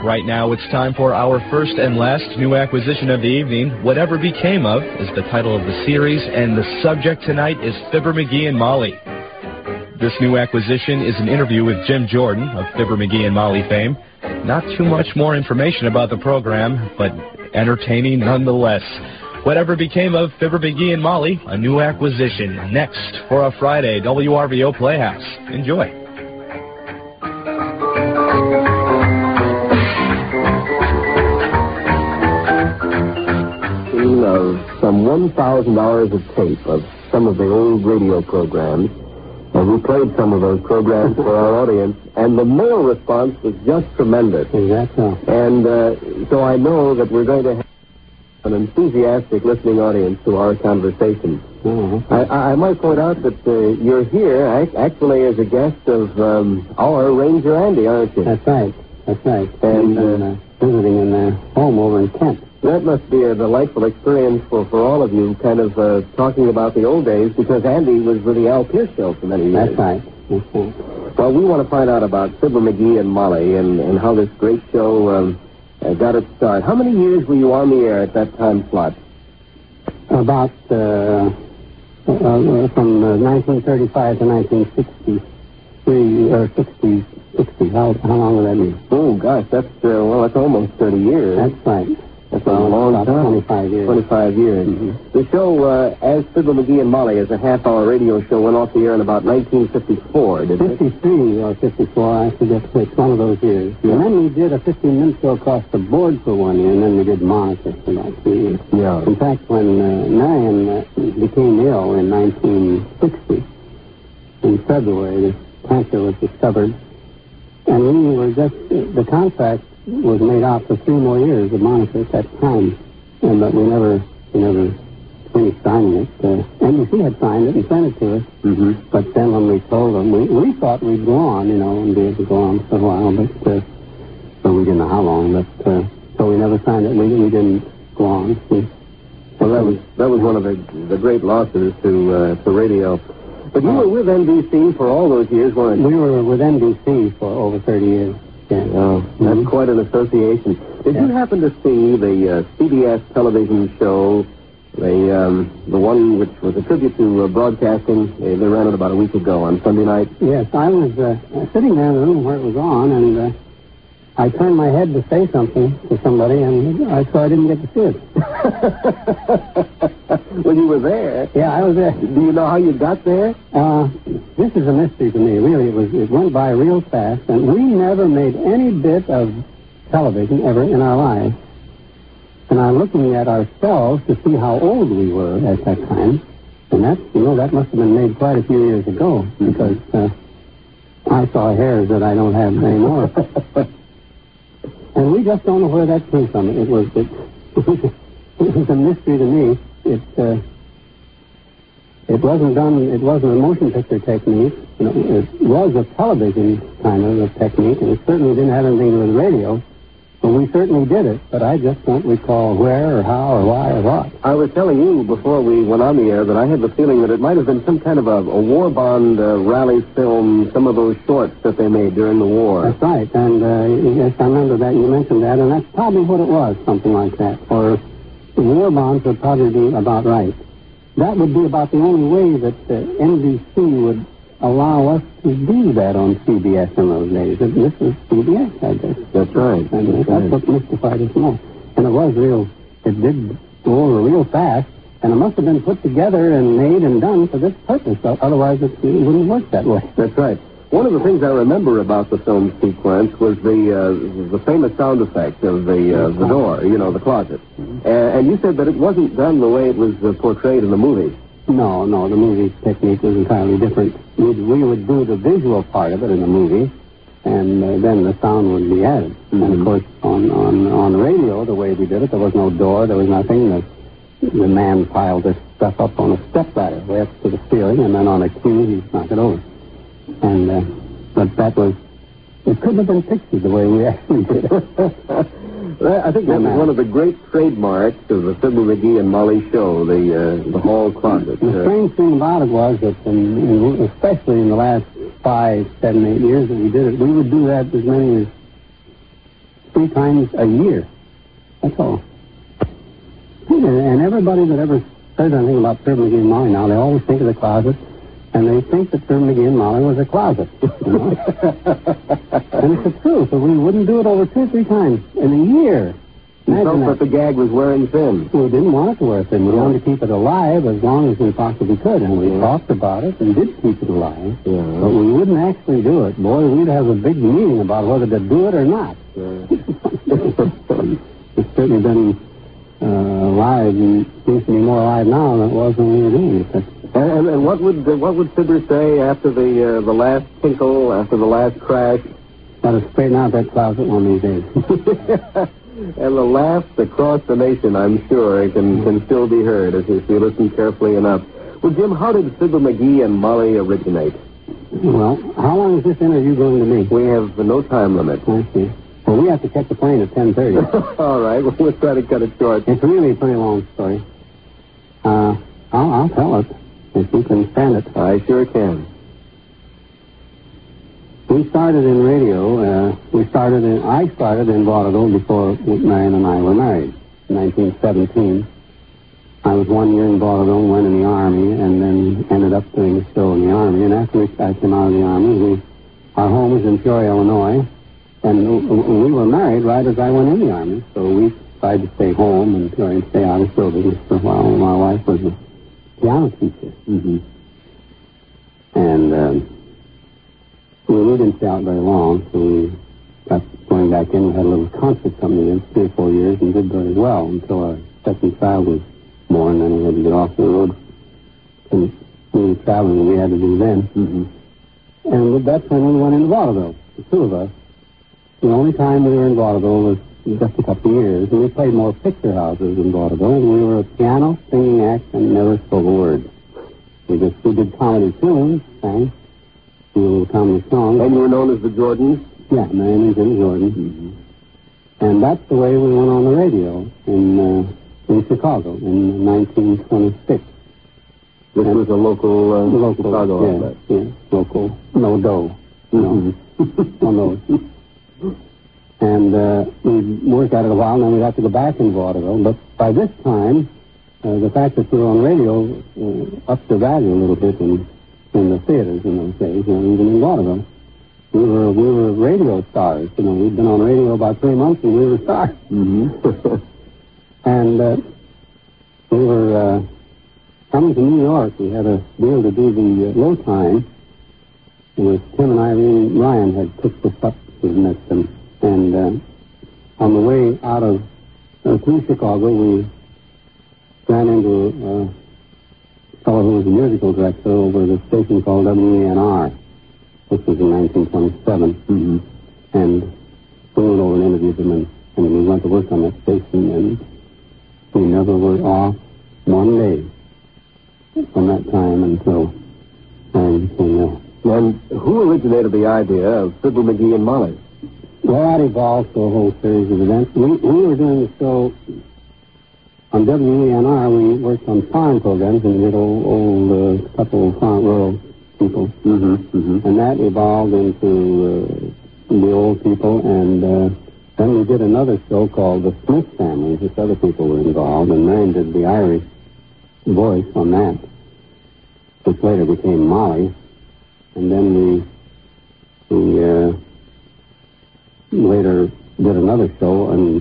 Right now, it's time for our first and last new acquisition of the evening. Whatever Became Of is the title of the series, and the subject tonight is Fibber McGee and Molly. This new acquisition is an interview with Jim Jordan of Fibber McGee and Molly fame. Not too much more information about the program, but entertaining nonetheless. Whatever Became Of Fibber McGee and Molly, a new acquisition. Next for a Friday WRVO Playhouse. Enjoy. Of some 1,000 hours of tape of some of the old radio programs. And we played some of those programs for our audience, and the mail response was just tremendous. Is that so? And so I know that we're going to have an enthusiastic listening audience to our conversation. Mm-hmm. I might point out that you're here actually as a guest of our Ranger Andy, aren't you? That's right. And visiting in their home over in Kent. That must be a delightful experience for all of you, kind of talking about the old days, because Andy was with the Al Pierce Show for many years. That's right. Well, we want to find out about Fibber McGee and Molly and how this great show got its start. How many years were you on the air at that time slot? About from 1935 to 1963 or 60. How long would that be? Oh, gosh, that's almost 30 years. That's right. That's a long about time. 25 years. 25 years. Mm-hmm. The show, as Fibber McGee and Molly, as a half-hour radio show, went off the air in about 1954, didn't it? 53 or 54, I forget which, one of those years. Yeah. And then we did a 15-minute show across the board for 1 year, and then we did Monitor for about 2 years. Yeah. In fact, when Marion became ill in 1960, in February, the cancer was discovered, and we were just, the contract was made out for 3 more years of Monitor at that time, but we never finished signing it. NBC had signed it and sent it to us, Mm-hmm. but then when we told them, we thought we'd go on, and be able to go on for a while, but we didn't know how long, but so we never signed it. We didn't go on. Well, that was one of the great losses to radio. But you were with NBC for all those years, weren't you? We were with NBC for over 30 years. Yeah. Oh, that's quite an association. Did you happen to see the CBS television show, the one which was a tribute to broadcasting? They ran it about a week ago on Sunday night. Yes, I was sitting there in the room where it was on, and I turned my head to say something to somebody, and so I didn't get to see it. Well, you were there. Yeah, I was there. Do you know how you got there? This is a mystery to me, really. It went by real fast, and we never made any bit of television ever in our lives. And I'm looking at ourselves to see how old we were at that time, and that must have been made quite a few years ago, because I saw hairs that I don't have anymore. And we just don't know where that came from. It was a mystery to me. It wasn't done. It wasn't a motion picture technique. It was a television kind of a technique, and it certainly didn't have anything to do with radio. But we certainly did it. But I just don't recall where or how or why or what. I was telling you before we went on the air that I had the feeling that it might have been some kind of a war bond rally film, some of those shorts that they made during the war. That's right. And yes, I remember that. You mentioned that, and that's probably what it was, something like that. Or war bonds would probably be about right. That would be about the only way that NBC would allow us to do that on CBS in those days. This was CBS, I guess. That's right. And that's what mystified us more. And it was real. It did go over real fast, and it must have been put together and made and done for this purpose. Otherwise, it wouldn't work that way. That's right. One of the things I remember about the film sequence was the famous sound effect of the door, the closet. And you said that it wasn't done the way it was portrayed in the movie. No, the movie technique was entirely different. We would do the visual part of it in the movie, and then the sound would be added. Mm-hmm. And, of course, on radio, the way we did it, there was no door, there was nothing. The man piled this stuff up on a stepladder way up to the ceiling, and then on a cue, he'd knock it over. And, but that was, it couldn't have been pictured the way we actually did it. I think that was one of the great trademarks of the Fibber McGee and Molly show, the hall closet. The strange thing about it was that, especially in the last 5, 7, 8 years that we did it, we would do that as many as 3 times a year. That's all. And everybody that ever said anything about Fibber McGee and Molly now, they always think of the closet, and they think that Fibber McGee and Molly was a closet. You know? And it's the truth. So we wouldn't do it over 2 or 3 times in a year. You felt that the gag was wearing thin. We didn't want it to wear thin. We wanted to keep it alive as long as we possibly could, and we talked about it and did keep it alive. Yeah. But we wouldn't actually do it. Boy, we'd have a big meeting about whether to do it or not. It's certainly been alive, and seems to be more alive now than it was when we were doing it. And what would Fibber say after the last tinkle, after the last crash? Got to straighten out that closet one of these days. And the laughs across the nation, I'm sure, can still be heard if you listen carefully enough. Well, Jim, how did Fibber McGee and Molly originate? Well, how long is this interview going to be? We have no time limit. I see. Well, we have to catch the plane at 10:30. All right. Well, we'll try to cut it short. It's really a pretty long story. I'll tell it, if you can stand it. I sure can. We started in radio. I started in vaudeville before Marion and I were married, in 1917. I was 1 year in vaudeville, went in the Army, and then ended up doing a show in the Army. And after I came out of the Army, our home was in Peoria, Illinois, and we were married right as I went in the Army. So we decided to stay home in Peoria and stay out of show business for a while. And my wife was a piano teacher. Mm-hmm. And we didn't stay out very long, so we got going back in. We had a little concert company in 3 or 4 years and did very well until our second child was born, and then we had to get off the road and do the traveling we had to do then. Mm-hmm. And that's when we went into vaudeville, the 2 of us. The only time we were in vaudeville was just a couple of years, and we played more picture houses in vaudeville, and we were a piano, singing act, and never spoke a word. We did comedy tunes, sang. Comedy songs. And you were known as the Jordans? Yeah, my name is Jim Jordan. Mm-hmm. And that's the way we went on the radio in Chicago in 1926. This was a local Chicago outlet. Yeah, local. No dough. No. No nose. And we worked at it a while, and then we'd have to go back in vaudeville. But by this time, the fact that we were on radio upped the value a little bit in the theaters in those days, even in vaudeville. We were radio stars. We'd been on radio about 3 months, and we were stars. Mm-hmm. And we were coming to New York. We had a deal to do the low time. It was Tim and Irene Ryan had cooked us up to met them. And on the way out of through Chicago, we ran into a fellow who was a musical director over at a station called WENR. This was in 1927. Mm-hmm. And we went over and interviewed him, and we went to work on that station, and we never were off one day from that time until I became ill. And who originated the idea of Fibber McGee and Molly? Well, that evolved to a whole series of events. We were doing the show on WENR. We worked on farm programs and did old couple of farm rural people. Mm-hmm, mm-hmm. And that evolved into the old people. And then we did another show called The Smith Family, which other people were involved. And Marion did the Irish voice on that, which later became Molly. And then we later did another show and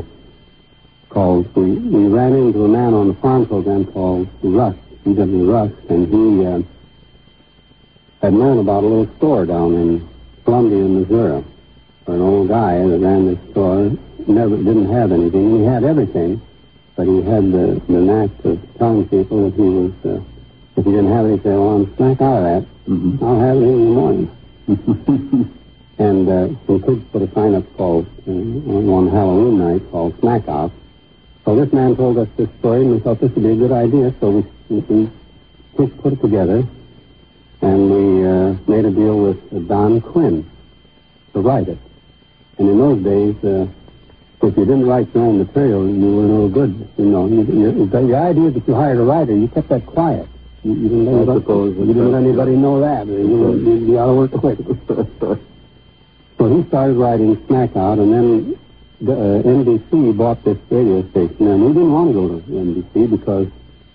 we ran into a man on the farm program called Russ, E.W. Russ, and he had known about a little store down in Columbia, Missouri, where an old guy that ran this store didn't have anything. He had everything, but he had the knack of telling people that he was, if he didn't have anything, well, I'm snack out of that. Mm-hmm. I'll have it in the morning. And some kids put a sign up called, on Halloween night, called Snack Out. So this man told us this story, and we thought this would be a good idea, so we put it together, and we made a deal with Don Quinn to write it. And in those days, if you didn't write your own material, you were no good. The idea that you hired a writer, you kept that quiet. You didn't let anybody know that. You'd be out of work quick. So he started writing Snack Out, and then NBC bought this radio station, and we didn't want to go to NBC because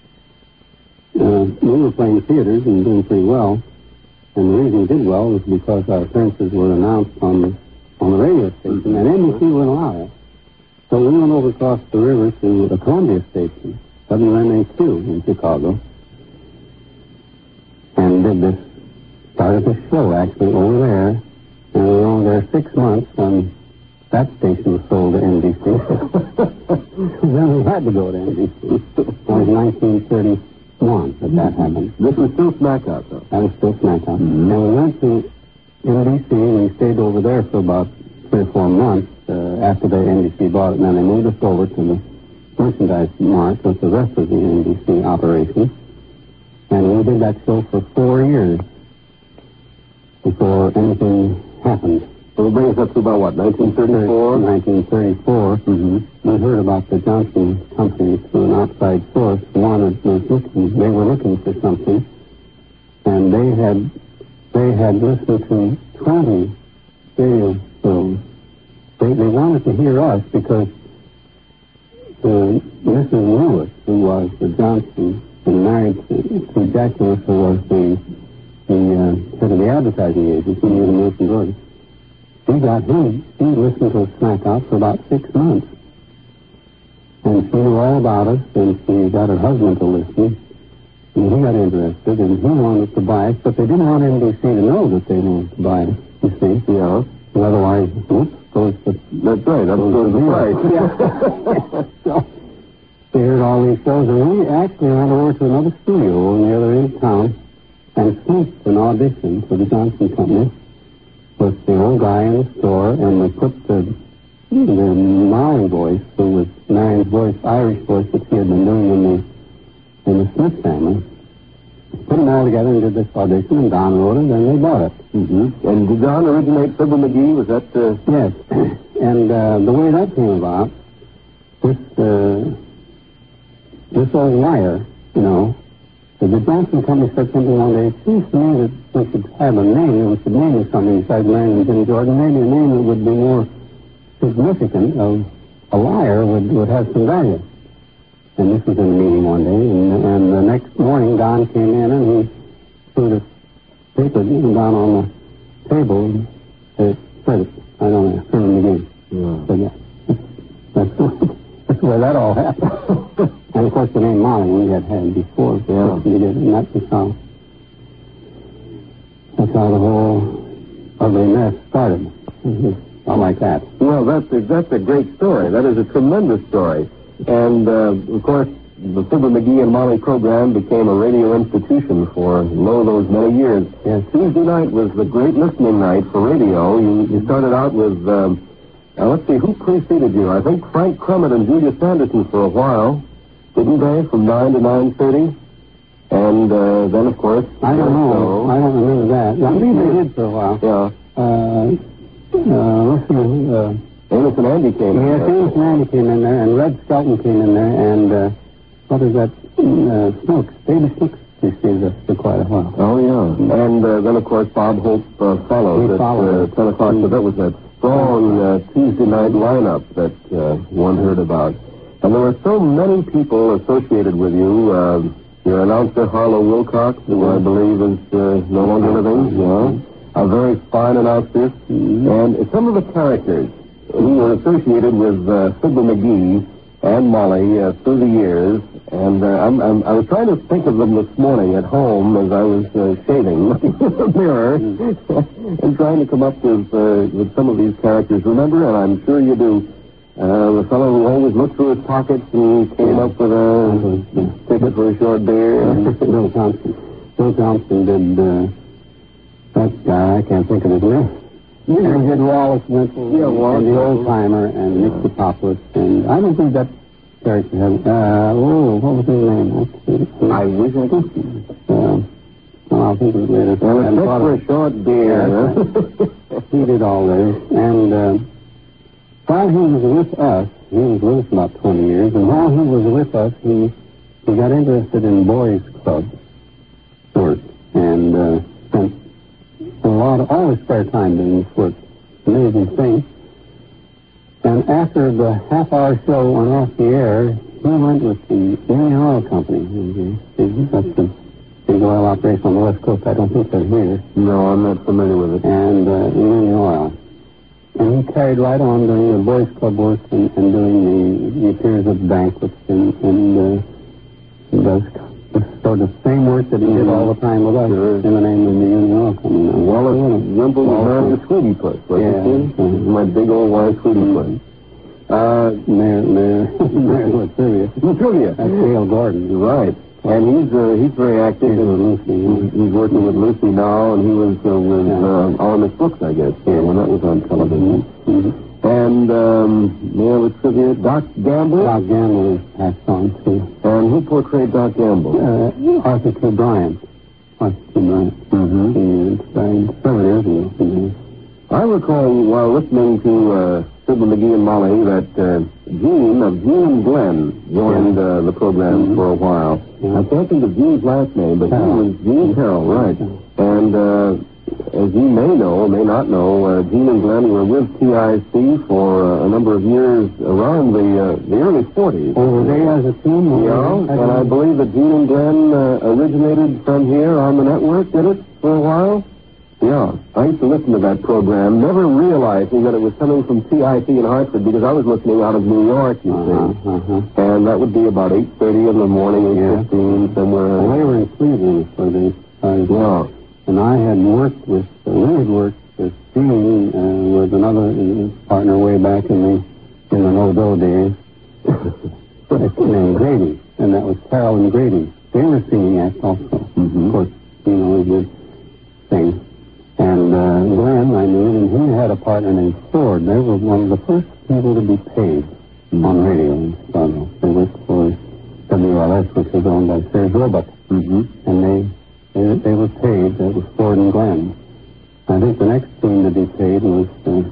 we were playing theaters and doing pretty well. And the reason we did well was because our appearances were announced on the radio station, and NBC wouldn't allow it. So we went over across the river to the Columbia station, WMAQ in Chicago, and started this show actually over there. And we were over there 6 months when that station was sold to NBC. Then we had to go to NBC. It was 1931 that happened. This was still Smack Out, though. That was still Smack Out. Mm-hmm. And we went to NBC, and we stayed over there for about 3 or 4 months after the NBC bought it, and then they moved us over to the merchandise mart with the rest of the NBC operation. And we did that show for 4 years before anything happened. So it brings us up to about what, 1934? 1934. Mm-hmm. We heard about the Johnson Company through an outside source. They were looking for something, and they had listened to 20 radio shows. They wanted to hear us because Mrs. Lewis, who was the Johnson and married to Jack Lewis, who was the head of the advertising agency near the Milton Georgia. She listened to Smack Out for about 6 months. And she knew all about us, and she got her husband to listen. And he got interested, and he wanted to buy it, but they didn't want NBC to know that they wanted to buy it, you see. Yeah. Otherwise, goes the... That's right, that goes the price. Yeah. So, they heard all these shows, and we actually went over to another studio on the other end of town and sneaked an audition for the Johnson Company with the old guy in the store, and we put the Molly voice, who was Marion's voice, Irish voice that she had been doing in the Smith family. Put them all together and did this audition, and Don wrote it, and they bought it. Mm-hmm. And did Don originate Fibber McGee? Was that... Yes. And the way that came about, this old liar, you know, the Johnson Company said something one day. It seems to me that we should have a name. We should name it something besides Marion and Jimmy Jordan. Maybe a name that would be more significant of a liar would have some value. And this was in a meeting one day. And the next morning, Don came in and he threw the paper down on the table and said, I don't know, Fibber McGee. Yeah. So, yeah. That's where that all happened. And, of course, the name Molly we had before. Yeah. And that's how the whole ugly mess started. All like that. Well, that's a great story. That is a tremendous story. And, of course, the Fibber McGee and Molly program became a radio institution for those many years. Yes. Tuesday night was the great listening night for radio. You started out with... let's see, who preceded you? I think Frank Crummett and Julia Sanderson for a while, didn't they? From 9 to 9:30? And then, of course... I don't know. I don't remember that. I believe they did for a while. Yeah. Let's see. Amos and Andy came in. Yes, Amos and Andy came in there, and Red Skelton came in there, and what is that? Snooks. Baby Snooks preceded us for quite a while. Oh, yeah. And then, of course, Bob Hope followed at 10 o'clock. So that was that strong Tuesday night lineup that one heard about. And there were so many people associated with you. Your announcer, Harlow Wilcox, who I believe is no longer living. Yeah. A very fine announcer. And some of the characters who were associated with Fibber McGee and Molly through the years. And I was trying to think of them this morning at home as I was shaving, looking in the mirror, and trying to come up with some of these characters. Remember, and I'm sure you do, the fellow who always looked through his pockets and came up with a ticket for a short beer. Bill Thompson. Bill Thompson did that guy. I can't think of his name. And he did Wallace Winslow, and the Old Timer, and Nick Topopoulos, and I don't think that character had. What was his name? I wish I could. I'll think of it later. And for a short beer. He did all this, and while he was with us, he was with us about 20 years, and while he was with us, he got interested in boys' clubs work, and spent all his spare time doing this work. Amazing thing. And after the half-hour show went off the air, he went with the Union Oil Company. That's the big oil operation on the West Coast. I don't think they're here. No, I'm not familiar with it. And Union Oil. And he carried right on doing the Boys Club work and doing the appears at banquets and does sort of same work that he did all the time with us in the name of the Union Oil Company. Wallace Wimple was married to Sweetie Puss, wasn't he? My big old wife, Sweetie Puss. Mayor Latrivia. That's Dale Gordon. Right. And he's very active. He's working with Lucy now, and he was with Our Miss Brooks, I guess, when that was on television. And Mayor Latrivia, Doc Gamble. Doc Gamble is passed on, too. And who portrayed Doc Gamble? Arthur Q. Bryant. Arthur Q. Bryant. He died several years ago. I recall while listening to Fibber McGee and Molly that Gene and Glenn joined the program for a while. I can't think of Gene's last name, but he was Gene Carroll, right. And as you may know or may not know, Gene and Glenn were with TIC for a number of years around the early 40s. Oh, were they as a team? Yeah, and I believe that Gene and Glenn originated from here on the network, did it, for a while? Yeah, I used to listen to that program, never realizing that it was coming from TIC in Hartford because I was listening out of New York, you see. And that would be about 8:30 in the morning, 8:15, somewhere. Well, they were in Cleveland for the yeah. And I had worked with, Gene with another partner way back in the no-do days. Named Grady, and that was Carol and Grady. They were singing acts also. Of course, he did sing. And Glenn, I knew, and he had a partner named Ford. They were one of the first people to be paid on radio in Chicago. They worked for WLS, which was owned by Sears Roebuck. And they were paid. That was Ford and Glenn. I think the next team to be paid was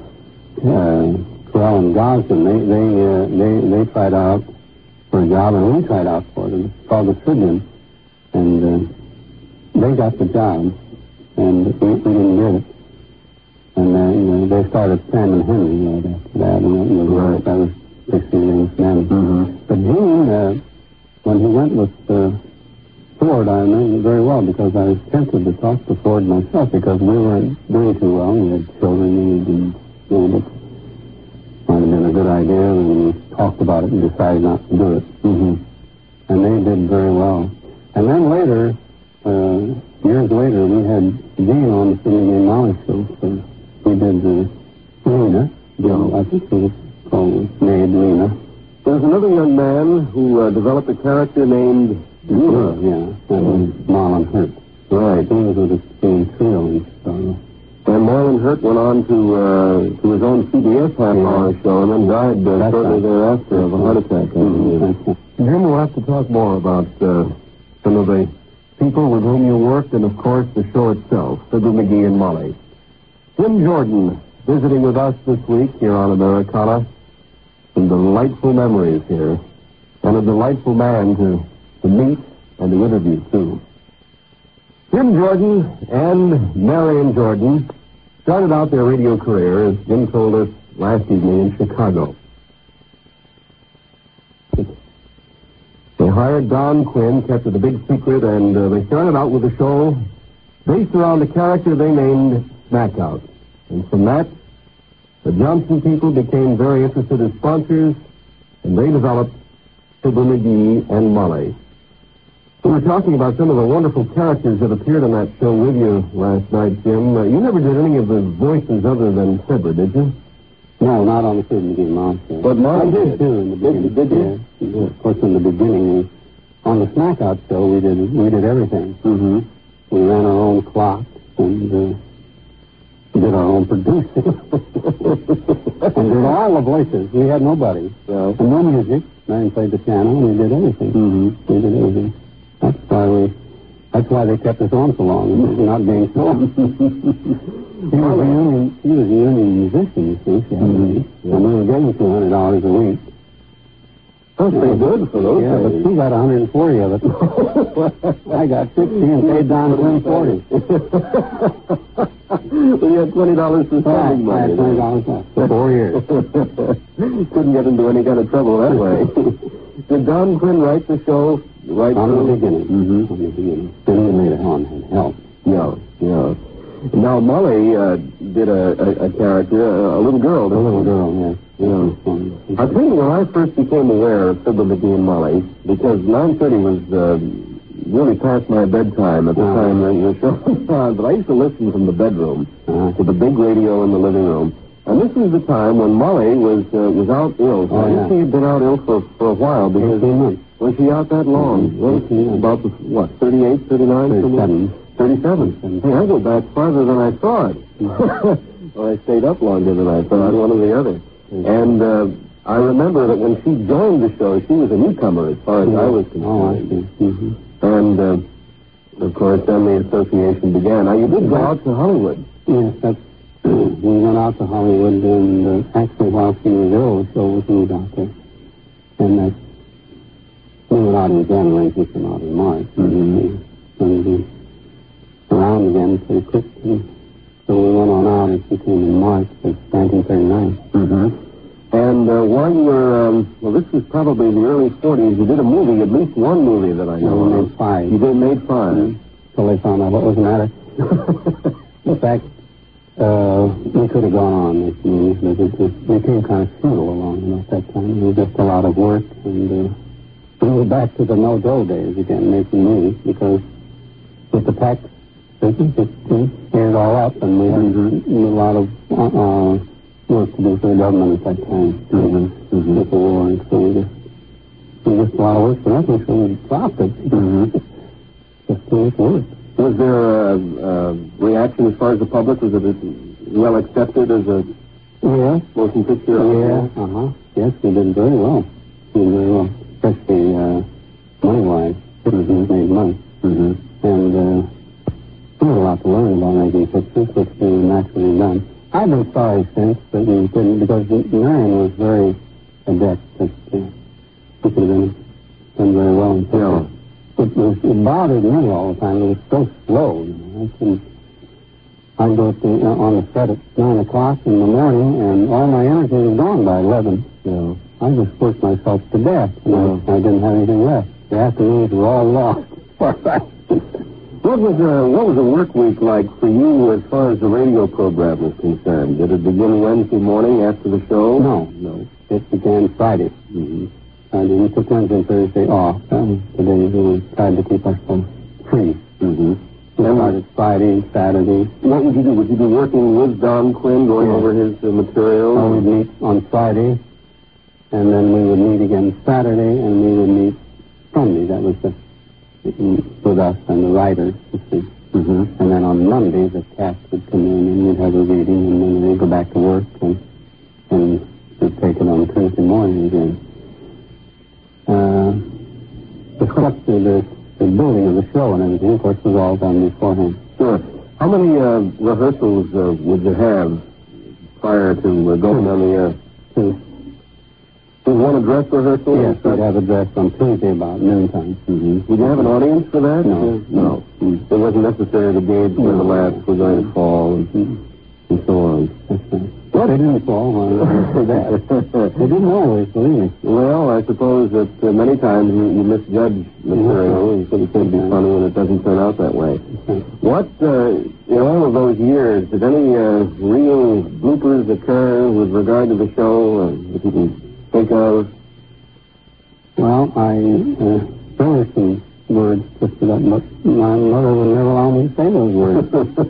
Corral and Gosden. They tried out for a job, and we tried out for it. It was called the Tribune. And they got the job. And we didn't get it. And then they started Sam and Henry right after that. And that was 60 years then. But Gene, when he went with Ford, I remember very well because I was tempted to talk to Ford myself because we weren't doing too well. We had children and it might have been a good idea, and we talked about it and decided not to do it. And they did very well. And then later, years later, we had Gene on the Fibber McGee and Molly show. So we did Lena. I think it was called Maid Lena. There's another young man who developed a character named Lena. Yeah, that was Marlon Hurt. Right. He was with the same trio in Chicago. And Marlon Hurt went on to his own CBS half-hour show and then died shortly thereafter of a heart attack. Jim, we'll have to talk more about some of the people with whom you worked and, of course, the show itself, Fibber McGee and Molly. Jim Jordan visiting with us this week here on Americana. Some delightful memories here. And a delightful man to meet and to interview, too. Jim Jordan and Marion Jordan started out their radio career, as Jim told us last evening, in Chicago. They hired Don Quinn, kept it a big secret, and they started out with a show based around a character they named Smackout. And from that, the Johnson people became very interested as sponsors, and they developed Fibber McGee and Molly. We were talking about some of the wonderful characters that appeared on that show with you last night, Jim. You never did any of the voices other than Fibber, did you? No, not on the Fibber McGee Molly show. But Molly did, too, in the beginning. Did you? Yeah. Of course, in the beginning, on the Smackout show, we did everything. We ran our own clock and did our own producing. And did all the voices. We had nobody. And no music. Marion played the piano, and we did everything. We did everything. That's why they kept us on so long, not being filmed. He was a union musician, you see. And we were getting $200 a week. That's pretty good for those days. But she got 140 of it. I got 60 and paid Don Quinn 40. Well, you had $20 for spending money. I had $20 left for 4 years. Couldn't get into any kind of trouble that way. Did Don Quinn write the show right from the beginning? Mm-hmm. From the beginning. Then he later on had help. Yeah. Now, Molly did a character, a little girl. A little girl, yes. Yeah. I'll tell you, when I first became aware of Fibber McGee and Molly, because 9:30 was really past my bedtime at the time the show was on, but I used to listen from the bedroom to the big radio in the living room. And this was the time when Molly was out ill. So I think she had been out ill for a while. Because 18 months. Was she out that long? About, 38, 39? 37. Hey, I go back farther than I thought. Well, I stayed up longer than I thought, one or the other. And I remember that when she joined the show, she was a newcomer as far as I was concerned. And, of course, then the association began. Now, you did go out to Hollywood. Yes, we went out to Hollywood, and actually, while she was ill, the show was moved out there. And we went out in January, we came out in March. And around again pretty quick. So we went on out and she came in March of 1939. And while you were, this was probably the early 40s, you did a movie, at least one movie that I know of. We made 5. You did made 5. Till they found out what was the matter. In fact, we could have gone on this movie, but it became kind of futile along at that time. It was just a lot of work, and we were back to the no-dough days again, making movies, because with the tax business, it cleared all up, and we had a lot of work to do for the government at that time, with the war, and so it was just a lot of work for nothing, so we dropped it. Just too much work. Was there a reaction as far as the public? Was it well accepted as a motion picture? Yes, we did very well. Especially money-wise. It made money. And we had a lot to learn about making pictures, which we naturally done. I've been sorry since that we didn't, because Marion was very adept at she could have done very well in pictures. It bothered me all the time. It was so slow. I'd go on the set at 9 o'clock in the morning, and all my energy was gone by 11. I just worked myself to death, and I didn't have anything left. The afternoons were all lost. What was a work week like for you as far as the radio program was concerned? Did it begin Wednesday morning after the show? No. It began Friday. And we took Wednesday and Thursday off. That was the days we tried to keep ourselves free. We started Friday, Saturday. What would you do? Would you be working with Don Quinn, going over his material? We'd meet on Friday, and then we would meet again Saturday, and we would meet Sunday. That was with us and the writers, you see. And then on Monday, the cast would come in, and we'd have a reading, and then they'd go back to work, and we'd take it on Tuesday morning again. The structure, the building of the show and everything, of course, was all done beforehand. Sure. How many rehearsals would you have prior to going on the air? 2. Was one a dress rehearsal? Yes, we'd have a dress on Tuesday about noontime. Would you have an audience for that? No. It wasn't necessary to gauge where the laughs were going to fall and so on. Well, they didn't fall for that. They didn't always, believe me. Well, I suppose that many times you misjudge material. You think it's going to be funny and it doesn't turn out that way. What, in all of those years, did any real bloopers occur with regard to the show that you can think of? Well, there were some words just about, but my mother would never allow me to say those words.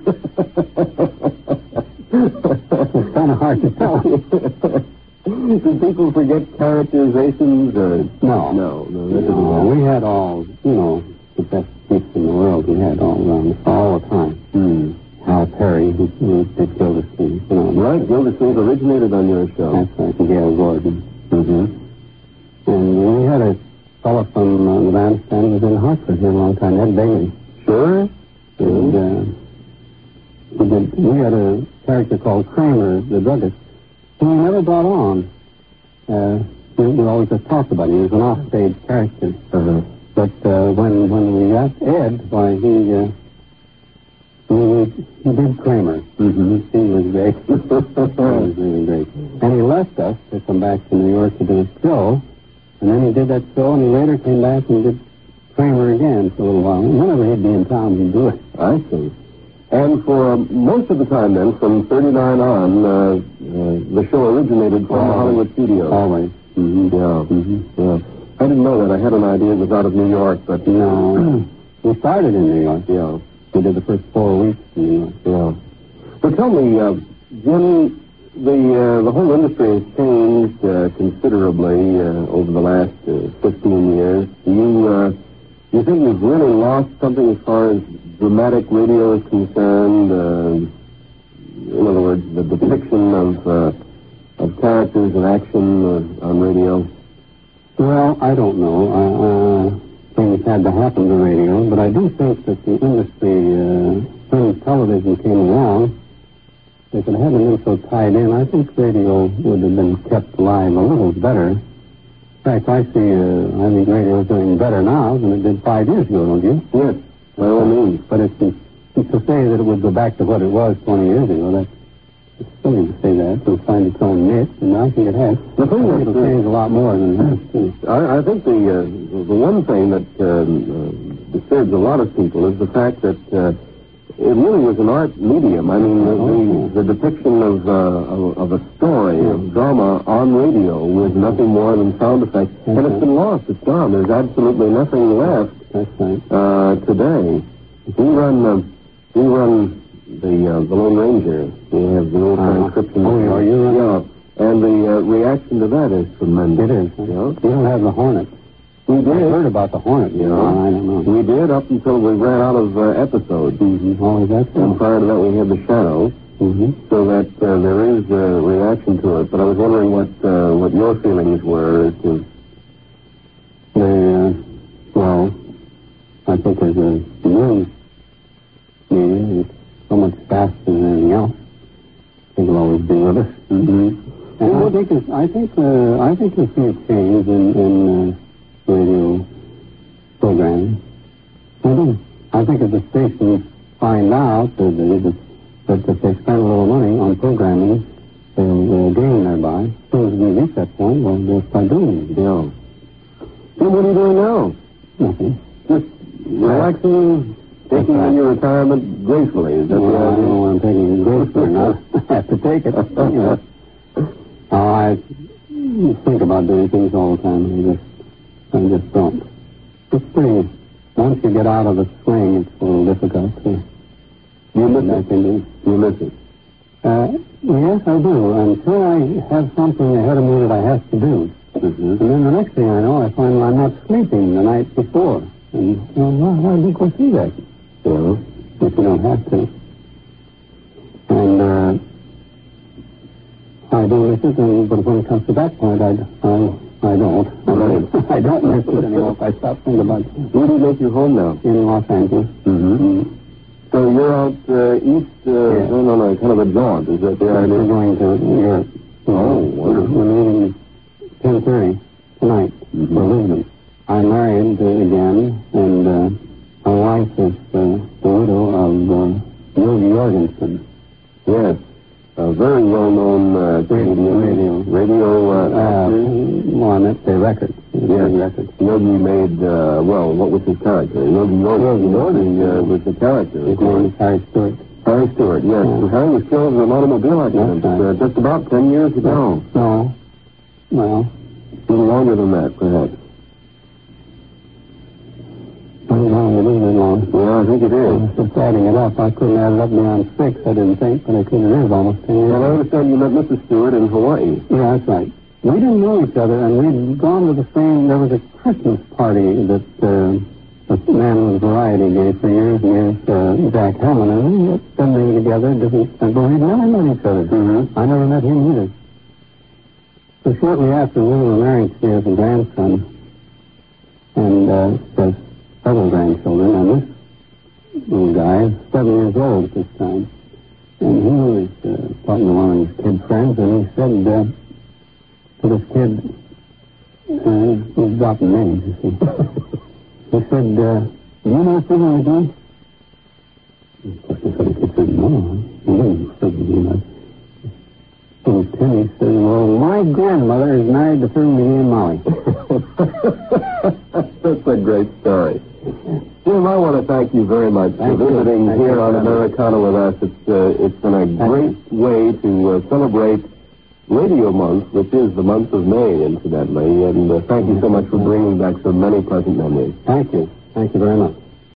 It's kind of hard to tell. Do people forget characterizations? No. We had all, the best gifts in the world. We had all around us all the time. Hal Perry, who did Gildersleeve. Right, Gildersleeve originated on your show. That's right, and Gail Gordon. And we had a fellow from the bandstand who was in Hartford here a long time, Ed Bailey. Sure. And we had a character called Kramer, the druggist, who we never brought on. we always just talked about him. He was an off-stage character. Uh-huh. But when we got Ed, why, he did Kramer. Mm-hmm. He was great. He was really great. And he left us to come back to New York to do a show. And then he did that show, and he later came back and did Kramer again for a little while. Whenever he'd be in town, he'd do it. I see. And for most of the time then, from 39 on, the show originated from the Hollywood studios. Always. Mm-hmm. Yeah. Mm-hmm. Yeah. I didn't know that. I had an idea it was out of New York, but... No. We started in New York. Yeah. We did the first 4 weeks in New York. Yeah. But tell me, Jim, the whole industry has changed considerably over the last 15 years. Do you think we've really lost something as far as dramatic radio is concerned? In other words, the depiction of characters and action on radio? Well, I don't know. Things had to happen to radio, but I do think that the industry, when television came along, if it hadn't been so tied in, I think radio would have been kept alive a little better. In fact, I think radio is doing better now than it did 5 years ago, don't you? Yes, by all means. But it's to say that it would go back to what it was 20 years ago, that's silly to say that. It'll find its own niche, and I think it has. The thing is, it'll change a lot more than it has, too. I think the one thing that disturbs a lot of people is the fact that it really was an art medium. I mean, the depiction of a story, of drama on radio was nothing more than sound effects. And it's been lost. It's gone. There's absolutely nothing left. That's right. Today. We run the Lone Ranger. We have the old transcription. Oh, are you? Yeah. And the reaction to that is tremendous. It is. Yeah. We don't have the Hornet. We did. I heard about the Hornet. Yeah. I don't know. We did up until we ran out of episodes. Mm-hmm. Oh, that's and prior to that, we had the Shadow. Mm-hmm. So that there is a reaction to it. But I was wondering what your feelings were as to... Well, I think as a news media, it's so much faster than anything else. It'll always be with us. Mm-hmm. And I think you'll see a change in radio programming. I think if the stations find out that if they spend a little money on programming, they'll gain thereby. As soon as we reach that point, well, they'll start doing it. Yeah. So what are you doing now? Nothing. Just relaxing, taking in your retirement gracefully. Is that I don't know what I'm taking it gracefully or not. I have to take it. I think about doing things all the time. I just don't. It's pretty... Once you get out of the swing, it's a little difficult to... You miss it? You miss it? Yes, I do. Until I have something ahead of me that I have to do. Mm-hmm. And then the next thing I know, I find I'm not sleeping the night before. And, why do you go see that? Well, if you don't have to. And, I do miss it, but when it comes to that point, I don't. Right. I don't miss it anymore if I stop thinking about it. Where do you make your home now? In Los Angeles. Mm-hmm. So you're out east, yes. No, kind of a jaunt. Is that the idea? We're going to Europe. Oh, wonderful. We're leaving 10:30 tonight for Lisbon. I'm married again, and my wife is the widow of Yogi Jorgensen. Yes. A very well-known radio actor. On it, the record. Yes. Record. Yogi made, what was his character? Yogi was the character. His name is Harry Stewart. Harry Stewart, yes. Yeah. Harry was killed in an automobile accident just about 10 years ago. No. Well, a little longer than that, perhaps. Yeah, I think it is. Just adding it up. I couldn't add it up beyond 6, I didn't think, but I couldn't. It is almost 10 years. Well, I understand you met Mrs. Stewart in Hawaii. Yeah, that's right. We didn't know each other, and we'd gone to the same... There was a Christmas party that the man with Variety gave for years and years, Jack Hellman, and we were spending together, but we'd never met each other. Mm-hmm. I never met him either. So shortly after, we were married to his grandson, and has several grandchildren, and this little guy is 7 years old at this time. And he was talking to one of his kid friends, and he said to this kid, We've gotten names, you see. He said, do you know Fibber McGee? Of course, he said he could say no. He didn't Fibber McGee. And Timmy said, well, my grandmother is married to Fibber McGee and Molly. That's a great story. Jim, I want to thank you very much for visiting here on Americana with us. It's been a great way to celebrate Radio Month, which is the month of May, incidentally. And thank you so much for bringing back so many pleasant memories. Thank you. Thank you very much.